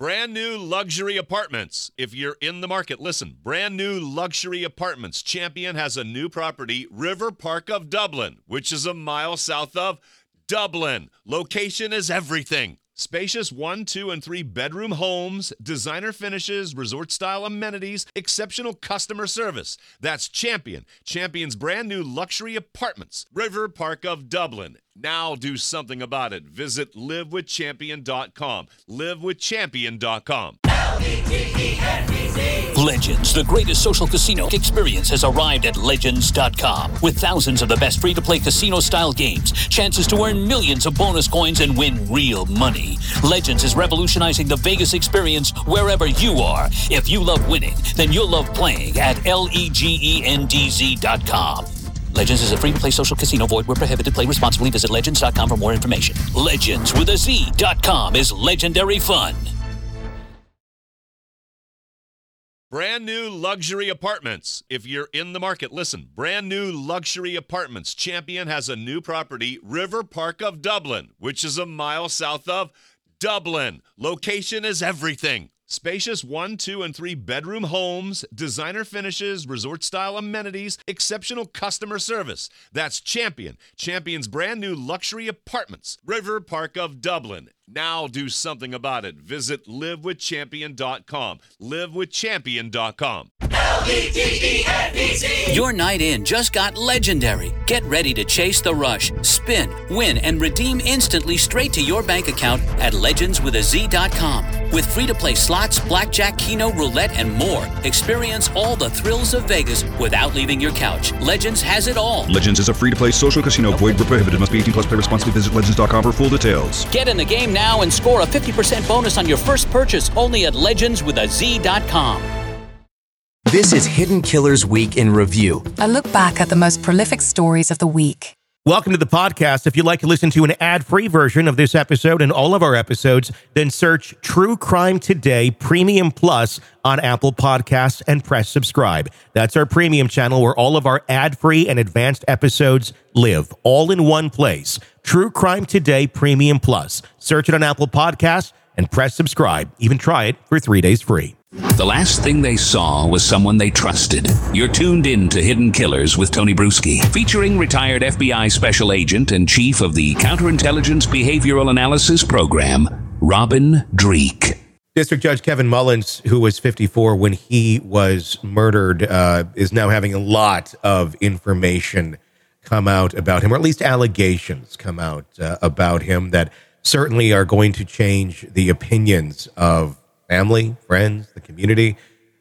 Brand new luxury apartments. If you're in the market, listen. Brand new luxury apartments. Champion has a new property, River Park of Dublin, which is a mile south of Dublin. Location is everything. Spacious 1, 2, and 3 bedroom homes, designer finishes, resort-style amenities, exceptional customer service. That's Champion. Champion's brand new luxury apartments, River Park of Dublin. Now do something about it. Visit livewithchampion.com. Livewithchampion.com. Legends, the greatest social casino experience, has arrived at Legends.com. With thousands of the best free-to-play casino-style games, chances to earn millions of bonus coins and win real money. Legends is revolutionizing the Vegas experience wherever you are. If you love winning, then you'll love playing at LEGENDZ.com. Legends is a free-to-play social casino. Void where prohibited. Play responsibly. Visit Legends.com for more information. Legends with a Z.com is legendary fun. Brand new luxury apartments. If you're in the market, listen. Brand new luxury apartments. Champion has a new property, River Park of Dublin, which is a mile south of Dublin. Location is everything. Spacious 1, 2, and 3 bedroom homes, designer finishes, resort-style amenities, exceptional customer service. That's Champion. Champion's brand new luxury apartments, River Park of Dublin. Now do something about it. Visit livewithchampion.com. Livewithchampion.com. LEGENDZ. Your night in just got legendary. Get ready to chase the rush, spin, win, and redeem instantly straight to your bank account at legendswithaz.com. With free-to-play slots, blackjack, keno, roulette, and more. Experience all the thrills of Vegas without leaving your couch. Legends has it all. Legends is a free-to-play social casino. Void where prohibited. Must be 18 plus. Play responsibly. Visit legends.com for full details. Get in the game now and score a 50% bonus on your first purchase only at legendswithaz.com. This is Hidden Killers Week in Review. A look back at the most prolific stories of the week. Welcome to the podcast. If you'd like to listen to an ad-free version of this episode and all of our episodes, then search True Crime Today Premium Plus on Apple Podcasts and press subscribe. That's our premium channel where all of our ad-free and advanced episodes live, all in one place. True Crime Today Premium Plus. Search it on Apple Podcasts and press subscribe. Even try it for 3 days free. The last thing they saw was someone they trusted. You're tuned in to Hidden Killers with Tony Bruschi, featuring retired FBI Special Agent and Chief of the Counterintelligence Behavioral Analysis Program, Robin Dreeke. District Judge Kevin Mullins, who was 54 when he was murdered, is now having a lot of information come out about him, or at least allegations come out about him that certainly are going to change the opinions of family, friends, the community,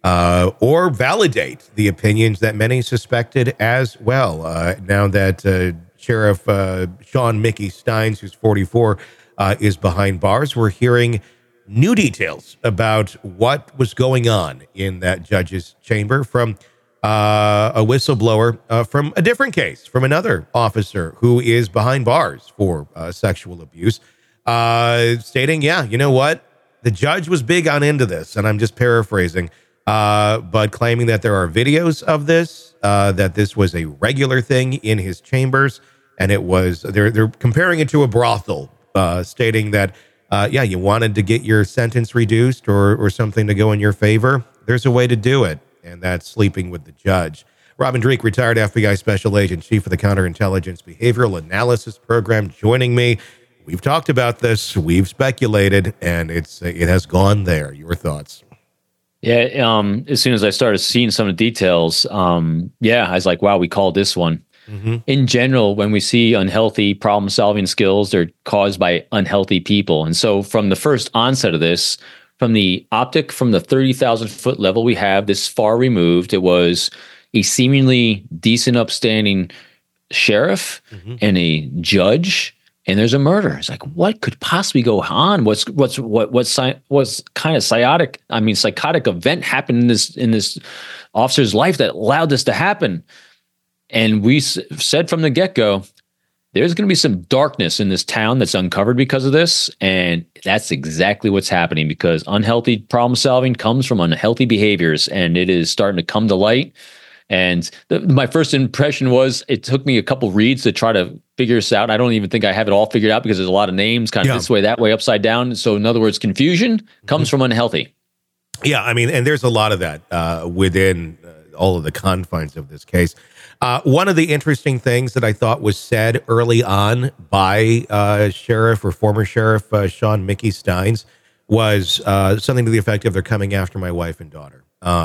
or validate the opinions that many suspected as well. Now that Sheriff Sean Mickey Steins, who's 44, is behind bars, we're hearing new details about what was going on in that judge's chamber from a whistleblower from a different case, from another officer who is behind bars for sexual abuse, stating, yeah, you know what? The judge was big on into this, and I'm just paraphrasing, but claiming that there are videos of this, that this was a regular thing in his chambers, and it was, they're comparing it to a brothel, stating that, yeah, you wanted to get your sentence reduced or something to go in your favor. There's a way to do it, and that's sleeping with the judge. Robin Dreeke, retired FBI Special Agent, Chief of the Counterintelligence Behavioral Analysis Program, joining me. We've talked about this, we've speculated, and it has gone there. Your thoughts? Yeah, as soon as I started seeing some of the details, I was like, wow, we called this one. Mm-hmm. In general, when we see unhealthy problem-solving skills, they're caused by unhealthy people. And so from the first onset of this, from the 30,000-foot level we have this far removed, it was a seemingly decent, upstanding sheriff and a judge, and there's a murder. It's like, what could possibly go on? What's kind of psychotic event happened in this officer's life that allowed this to happen? And we said from the get-go, there's going to be some darkness in this town that's uncovered because of this, and that's exactly what's happening, because unhealthy problem solving comes from unhealthy behaviors, and it is starting to come to light. And my first impression was it took me a couple reads to try to figure this out. I don't even think I have it all figured out because there's a lot of names kind of this way, that way, upside down. So in other words, confusion comes from unhealthy. Yeah, I mean, and there's a lot of that within all of the confines of this case. One of the interesting things that I thought was said early on by Sheriff or former Sheriff Sean Mickey Steins was something to the effect of, they're coming after my wife and daughter.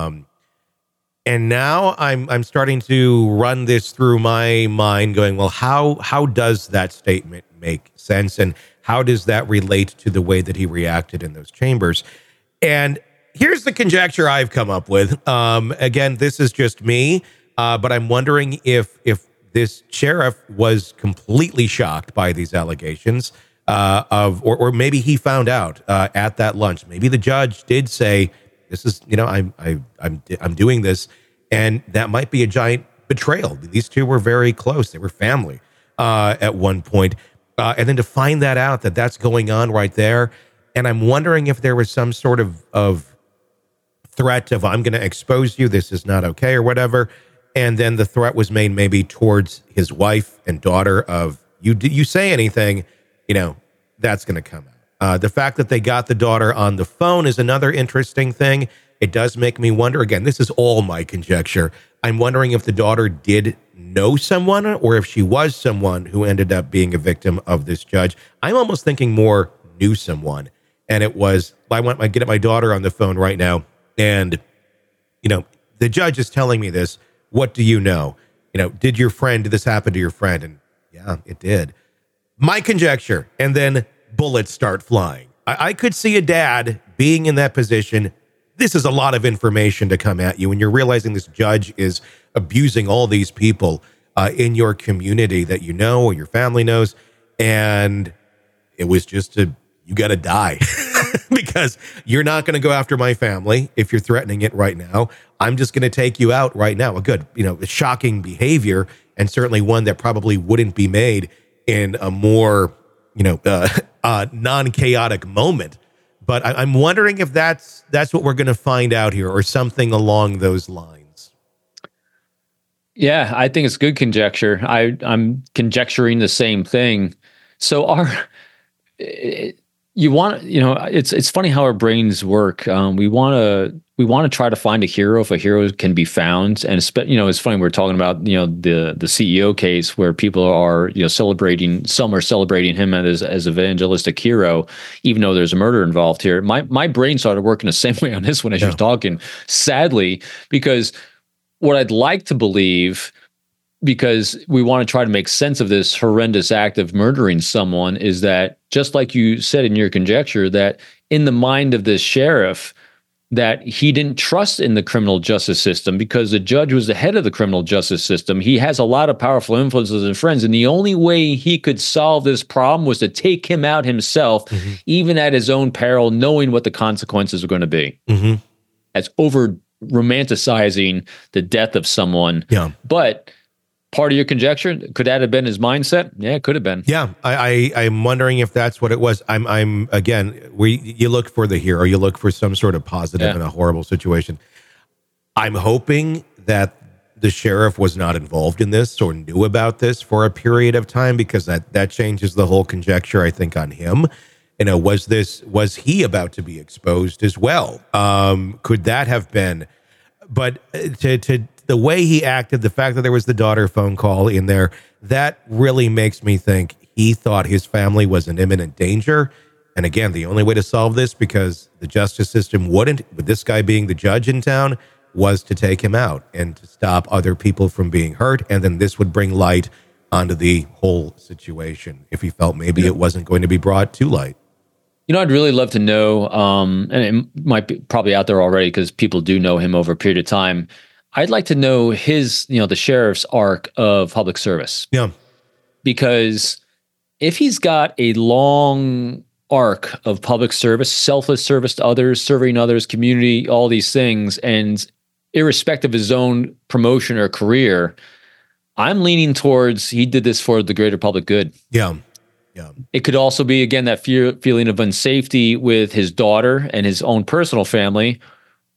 And now I'm starting to run this through my mind going, well, how does that statement make sense? And how does that relate to the way that he reacted in those chambers? And here's the conjecture I've come up with. Again, this is just me, but I'm wondering if this sheriff was completely shocked by these allegations or maybe he found out at that lunch. Maybe the judge did say, this is, I'm doing this, and that might be a giant betrayal. These two were very close; they were family at one point, and then to find that out that that's going on right there, and I'm wondering if there was some sort of threat of, I'm going to expose you, this is not okay, or whatever, and then the threat was made maybe towards his wife and daughter of, you say anything, that's going to come out. The fact that they got the daughter on the phone is another interesting thing. It does make me wonder, again, this is all my conjecture. I'm wondering if the daughter did know someone or if she was someone who ended up being a victim of this judge. I'm almost thinking more knew someone. And it was, I get my daughter on the phone right now, and, the judge is telling me this. What do you know? Did this happen to your friend? And yeah, it did. My conjecture, and then bullets start flying. I could see a dad being in that position. This is a lot of information to come at you, and you're realizing this judge is abusing all these people in your community that you know or your family knows, and it was just you got to die because you're not going to go after my family if you're threatening it right now. I'm just going to take you out right now. A shocking behavior, and certainly one that probably wouldn't be made in a more non-chaotic moment. But I'm wondering if that's what we're going to find out here, or something along those lines. Yeah, I think it's good conjecture. I'm conjecturing the same thing. So it's funny how our brains work. We want to try to find a hero if a hero can be found. And it's funny, we're talking about the CEO case where people are celebrating him as evangelistic hero, even though there's a murder involved here. My brain started working the same way on this one as you're talking, sadly, because what I'd like to believe, because we want to try to make sense of this horrendous act of murdering someone, is that, just like you said in your conjecture, that in the mind of this sheriff, that he didn't trust in the criminal justice system because the judge was the head of the criminal justice system. He has a lot of powerful influences and friends, and the only way he could solve this problem was to take him out himself, even at his own peril, knowing what the consequences are going to be. That's over romanticizing the death of someone. Yeah. But part of your conjecture, could that have been his mindset? Yeah, it could have been. Yeah, I'm wondering if that's what it was. I'm again, you look for the hero, you look for some sort of positive in a horrible situation. I'm hoping that the sheriff was not involved in this or knew about this for a period of time, because that changes the whole conjecture, I think, on him. Was he about to be exposed as well? Could that have been? But to the way he acted, the fact that there was the daughter phone call in there, that really makes me think he thought his family was in imminent danger. And again, the only way to solve this, because the justice system wouldn't, with this guy being the judge in town, was to take him out and to stop other people from being hurt. And then this would bring light onto the whole situation if he felt maybe it wasn't going to be brought to light. I'd really love to know, and it might be probably out there already because people do know him over a period of time. I'd like to know his, the sheriff's arc of public service. Yeah. Because if he's got a long arc of public service, selfless service to others, serving others, community, all these things, and irrespective of his own promotion or career, I'm leaning towards he did this for the greater public good. Yeah. Yeah. It could also be, again, that feeling of unsafety with his daughter and his own personal family,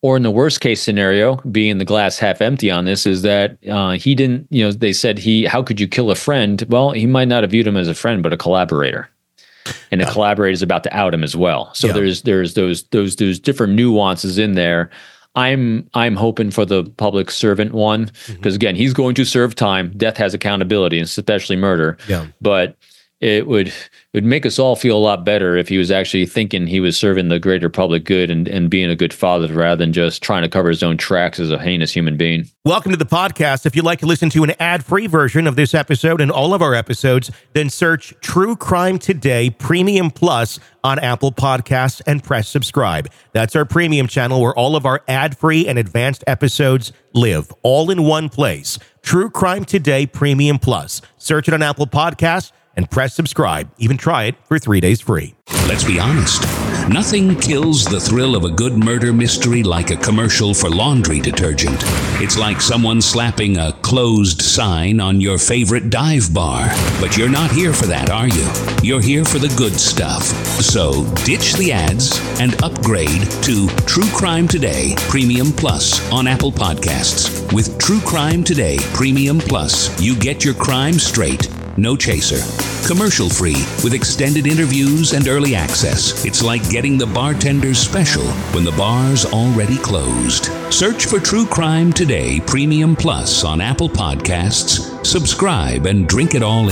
Or in the worst case scenario, being the glass half empty on this, is that he didn't, they said how could you kill a friend? Well, he might not have viewed him as a friend, but a collaborator. And the collaborator is about to out him as well. So there's those different nuances in there. I'm hoping for the public servant one, because again, he's going to serve time. Death has accountability, and especially murder. Yeah. But it would make us all feel a lot better if he was actually thinking he was serving the greater public good and being a good father, rather than just trying to cover his own tracks as a heinous human being. Welcome to the podcast. If you'd like to listen to an ad-free version of this episode and all of our episodes, then search True Crime Today Premium Plus on Apple Podcasts and press subscribe. That's our premium channel where all of our ad-free and advanced episodes live, all in one place. True Crime Today Premium Plus. Search it on Apple Podcasts and press subscribe. Even try it for 3 days free. Let's be honest. Nothing kills the thrill of a good murder mystery like a commercial for laundry detergent. It's like someone slapping a closed sign on your favorite dive bar. But you're not here for that, are you? You're here for the good stuff. So ditch the ads and upgrade to True Crime Today Premium Plus on Apple Podcasts. With True Crime Today Premium Plus, you get your crime straight. No chaser. Commercial free with extended interviews and early access. It's like getting the bartender's special when the bar's already closed. Search for True Crime Today Premium Plus on Apple Podcasts. Subscribe and drink it all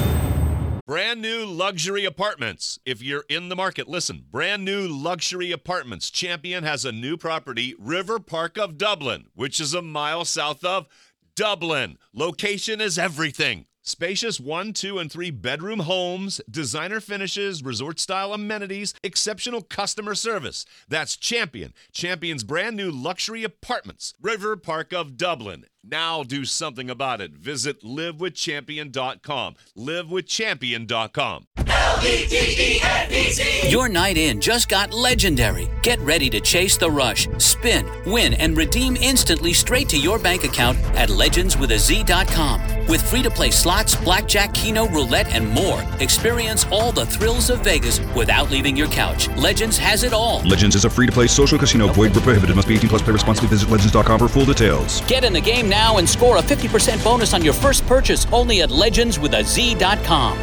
in. Brand new luxury apartments. If you're in the market, listen. Brand new luxury apartments. Champion has a new property, River Park of Dublin, which is a mile south of Dublin. Location is everything. Spacious 1, 2, and 3 bedroom homes, designer finishes, resort-style amenities, exceptional customer service. That's Champion. Champion's brand new luxury apartments. River Park of Dublin. Now do something about it. Visit livewithchampion.com. Livewithchampion.com. LVTENBC. Your night in just got legendary. Get ready to chase the rush, spin, win, and redeem instantly straight to your bank account at legendswithaz.com. With free-to-play slots, blackjack, keno, roulette, and more. Experience all the thrills of Vegas without leaving your couch. Legends has it all. Legends is a free-to-play social casino. Void where prohibited. Must be 18 plus. Play responsibly. Visit legends.com for full details. Get in the game now and score a 50% bonus on your first purchase only at legendswithaz.com.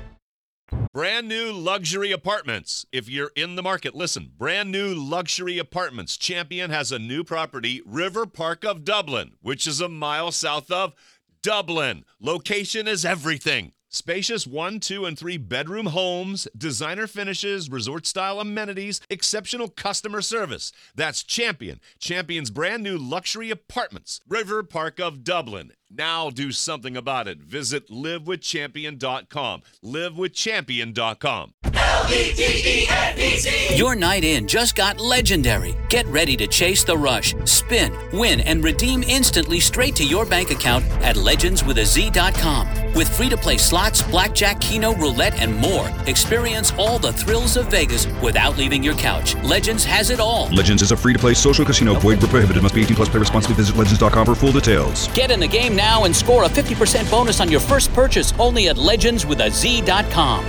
Brand new luxury apartments. If you're in the market, listen. Brand new luxury apartments. Champion has a new property, River Park of Dublin, which is a mile south of Dublin. Location is everything. Spacious 1, 2, and 3 bedroom homes, designer finishes, resort-style amenities, exceptional customer service. That's Champion. Champion's brand new luxury apartments. River Park of Dublin. Now do something about it. Visit livewithchampion.com. Livewithchampion.com. LVTENBC. Your night in just got legendary. Get ready to chase the rush, spin, win, and redeem instantly straight to your bank account at legendswithaz.com. With free-to-play slots, blackjack, keno, roulette, and more. Experience all the thrills of Vegas without leaving your couch. Legends has it all. Legends is a free-to-play social casino. Void where prohibited. Must be 18 plus. Play responsibly. Visit legends.com for full details. Get in the game now and score a 50% bonus on your first purchase only at legendswithaz.com.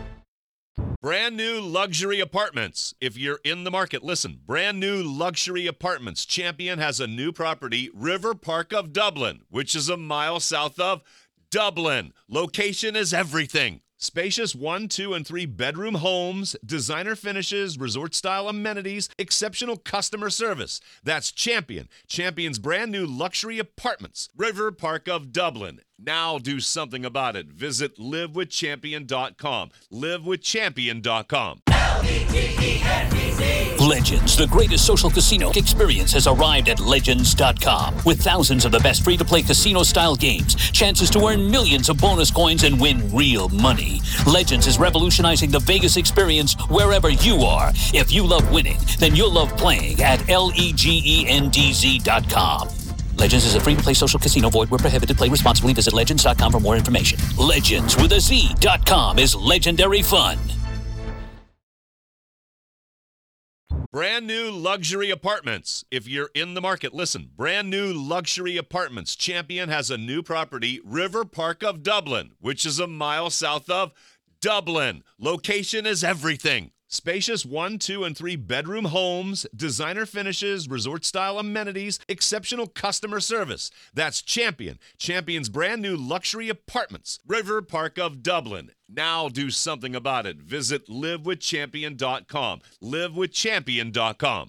Brand new luxury apartments. If you're in the market, listen. Brand new luxury apartments. Champion has a new property, River Park of Dublin, which is a mile south of Dublin. Location is everything. Spacious 1, 2, and 3 bedroom homes, designer finishes, resort-style amenities, exceptional customer service. That's Champion. Champion's brand new luxury apartments. River Park of Dublin. Now do something about it. Visit livewithchampion.com. Livewithchampion.com. Legends, the greatest social casino experience, has arrived at Legends.com. With thousands of the best free-to-play casino-style games, chances to earn millions of bonus coins and win real money. Legends is revolutionizing the Vegas experience wherever you are. If you love winning, then you'll love playing at LEGENDZ.com. Legends is a free-to-play social casino. Void where prohibited. Play responsibly. Visit Legends.com for more information. Legendswithaz.com is legendary fun. Brand new luxury apartments. If you're in the market, listen. Brand new luxury apartments. Champion has a new property, River Park of Dublin, which is a mile south of Dublin. Location is everything. Spacious 1, 2, and 3 bedroom homes, designer finishes, resort-style amenities, exceptional customer service. That's Champion. Champion's brand new luxury apartments. River Park of Dublin. Now do something about it. Visit livewithchampion.com. Livewithchampion.com.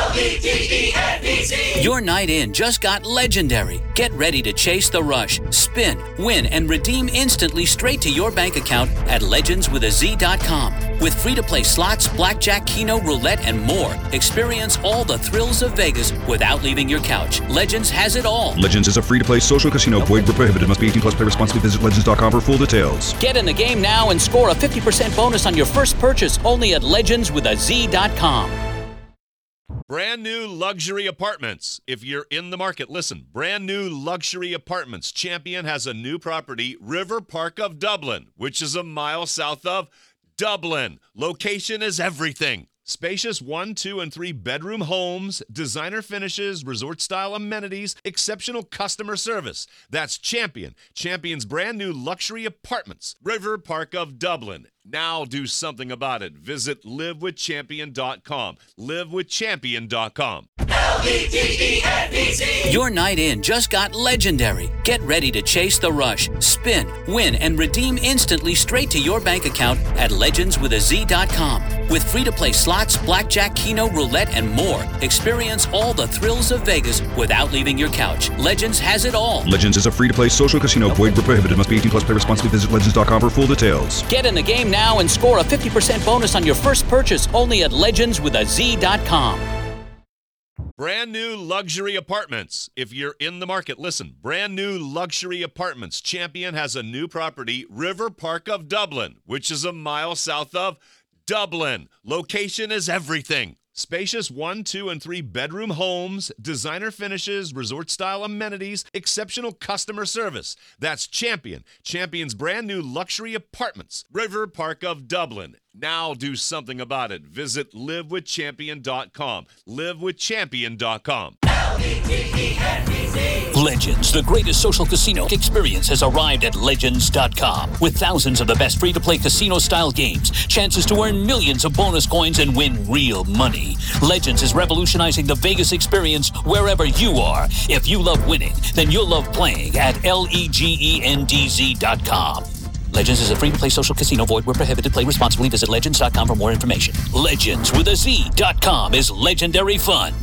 LEGENDZ. Your night in just got legendary. Get ready to chase the rush, spin, win, and redeem instantly straight to your bank account at legendswithaz.com. With free-to-play slots, blackjack, keno, roulette, and more. Experience all the thrills of Vegas without leaving your couch. Legends has it all. Legends is a free-to-play social casino. Void where prohibited. Must be 18 plus. Play responsibly. Visit legends.com for full details. Get in the game now and score a 50% bonus on your first purchase only at legendswithaz.com. Brand new luxury apartments. If you're in the market, listen. Brand new luxury apartments. Champion has a new property, River Park of Dublin, which is a mile south of Dublin. Location is everything. Spacious 1, 2, and 3 bedroom homes, designer finishes, resort-style amenities, exceptional customer service. That's Champion. Champion's brand new luxury apartments. River Park of Dublin. Now do something about it. Visit livewithchampion.com. Livewithchampion.com. LEGENDZ. Your night in just got legendary. Get ready to chase the rush, spin, win, and redeem instantly straight to your bank account at legendswithaz.com. With free-to-play slots, blackjack, keno, roulette, and more. Experience all the thrills of Vegas without leaving your couch. Legends has it all. Legends is a free-to-play social casino. Void where prohibited. Must be 18 plus. Play responsibly. Visit legends.com for full details. Get in the game now and score a 50% bonus on your first purchase only at legendswithaz.com. Brand new luxury apartments. If you're in the market, listen. Brand new luxury apartments. Champion has a new property, River Park of Dublin, which is a mile south of Dublin. Location is everything. Spacious 1, 2, and 3 bedroom homes, designer finishes, resort-style amenities, exceptional customer service. That's Champion. Champion's brand new luxury apartments. River Park of Dublin. Now do something about it. Visit livewithchampion.com. Livewithchampion.com. Legends, the greatest social casino experience, has arrived at Legends.com. With thousands of the best free-to-play casino-style games, chances to earn millions of bonus coins and win real money. Legends is revolutionizing the Vegas experience wherever you are. If you love winning, then you'll love playing at LEGENDZ.com. Legends is a free-to-play social casino. Void where prohibited. Play responsibly. Visit Legends.com for more information. Legends.com is legendary fun.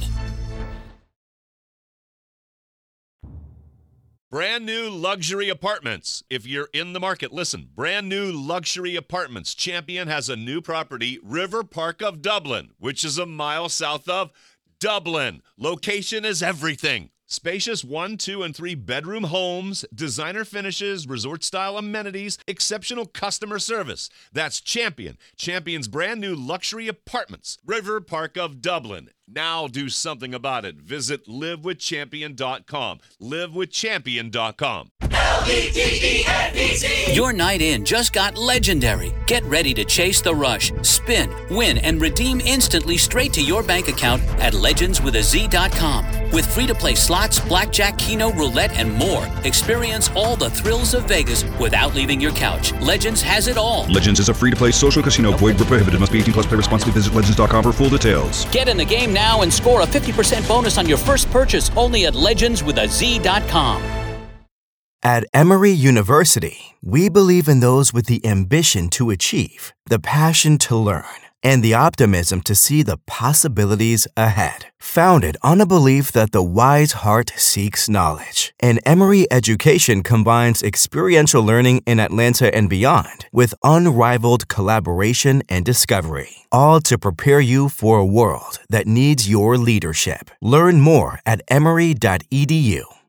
Brand new luxury apartments. If you're in the market, listen. Brand new luxury apartments. Champion has a new property, River Park of Dublin, which is a mile south of Dublin. Location is everything. Spacious 1, 2, and 3 bedroom homes, designer finishes, resort-style amenities, exceptional customer service. That's Champion. Champion's brand new luxury apartments. River Park of Dublin. Now do something about it. Visit livewithchampion.com. Livewithchampion.com. LEGENDZ. Your night in just got legendary. Get ready to chase the rush, spin, win, and redeem instantly straight to your bank account at legendswithaz.com. With free-to-play slots, blackjack, keno, roulette, and more. Experience all the thrills of Vegas without leaving your couch. Legends has it all. Legends is a free-to-play social casino. Void where prohibited. Must be 18 plus. Play responsibly. Visit legends.com for full details. Get in the game now and score a 50% bonus on your first purchase only at legendswithaz.com. At Emory University, we believe in those with the ambition to achieve, the passion to learn, and the optimism to see the possibilities ahead. Founded on a belief that the wise heart seeks knowledge, and Emory education combines experiential learning in Atlanta and beyond with unrivaled collaboration and discovery, all to prepare you for a world that needs your leadership. Learn more at emory.edu.